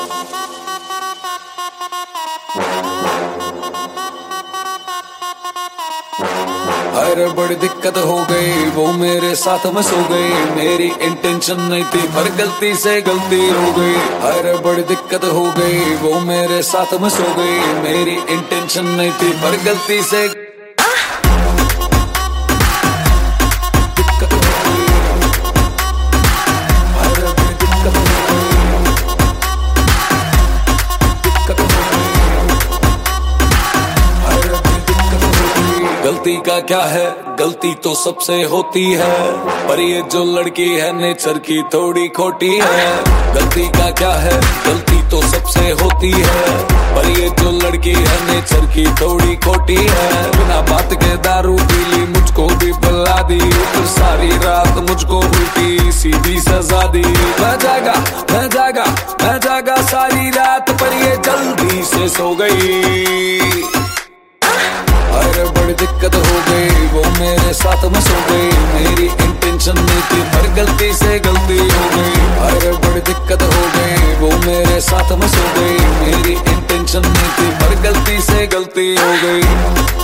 अरे बड़ी दिक्कत हो गई, वो मेरे साथ में सो गई। मेरी इंटेंशन नहीं थी पर गलती से गलती हो गई। अरे बड़ी दिक्कत हो गई, वो मेरे साथ में सो गई। मेरी इंटेंशन नहीं थी पर गलती से गलती का क्या है, गलती तो सबसे होती है, पर ये जो लड़की है नेचर की थोड़ी खोटी है। गलती का क्या है, गलती तो सबसे होती है, पर ये जो लड़की है नेचर की थोड़ी खोटी है। बिना बात के दारू पी ली, मुझको भी बुला दी, फिर सारी रात मुझको उल्टी सीधी सजा दी। मैं जागा मैं जागा मैं जागा सारी रात, पर ये जल्दी से सो गई। अरे बड़ी दिक्कत हो गई, वो मेरे साथ में सो गई। मेरी इंटेंशन नहीं थी पर गलती से गलती हो गई। अरे बड़ी दिक्कत हो गई, वो मेरे साथ में सो गई। मेरी इंटेंशन नहीं थी पर गलती से गलती हो गई।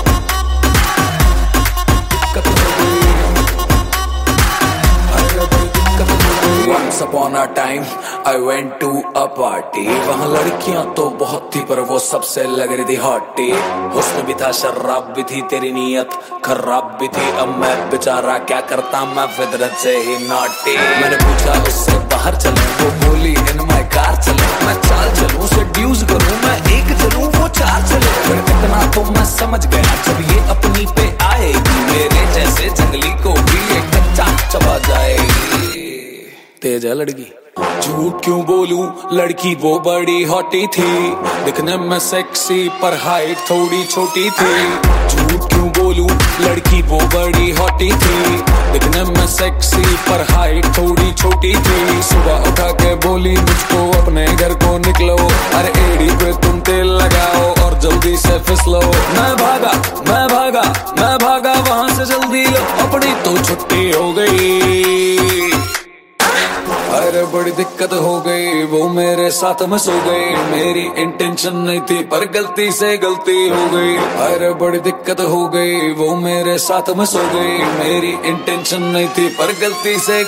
Once upon a time I went to a party, वहाँ लड़कियाँ तो बहुत थी पर वो सबसे लग रही थी हॉटी। हुस्न भी था, शराब भी थी, तेरी नीयत खराब भी थी। अब मैं बेचारा क्या करता, मैं फितरत से ही नॉटी। मैंने पूछा उससे बाहर चले, वो बोली इन माय कार चले। मैं चाल चलूं, सेड्यूस करूं, मैं एक चलूं वो चार चले। फिर इतना तो मैं समझ गया, जब ये अपनी पे आएगी, मेरे जैसे जंगली को भी एक कच्चा चबा जाएगी। तेज है लड़की, झूठ क्यों बोलूं, लड़की वो बड़ी हॉटी थी। दिखने में सेक्सी पर हाइट थोड़ी छोटी थी। झूठ क्यों बोलूं, लड़की वो बड़ी हॉटी थी। दिखने में सेक्सी पर हाइट थोड़ी छोटी थी। सुबह उठा के बोली मुझको अपने घर को निकलो, अरे एड़ी पे तुम तेल लगाओ और जल्दी से फिसलो। मैं भागा मैं भागा मैं भागा वहां से जल्दी लो, अपनी तो छुट्टी हो गई। अरे बड़ी दिक्कत हो गई, वो मेरे साथ में सो गई। मेरी इंटेंशन नहीं थी पर गलती से गलती हो गई। अरे बड़ी दिक्कत हो गई, वो मेरे साथ में सो गई। मेरी इंटेंशन नहीं थी पर गलती से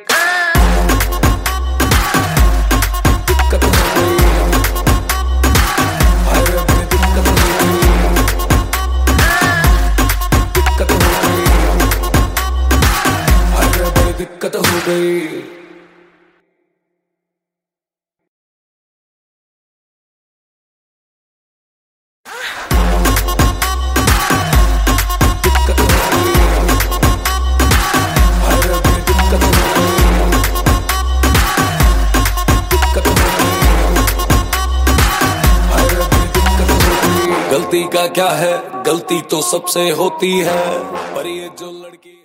दिक्कत हो गई। गलती का क्या है, गलती तो सबसे होती है, पर ये जो लड़की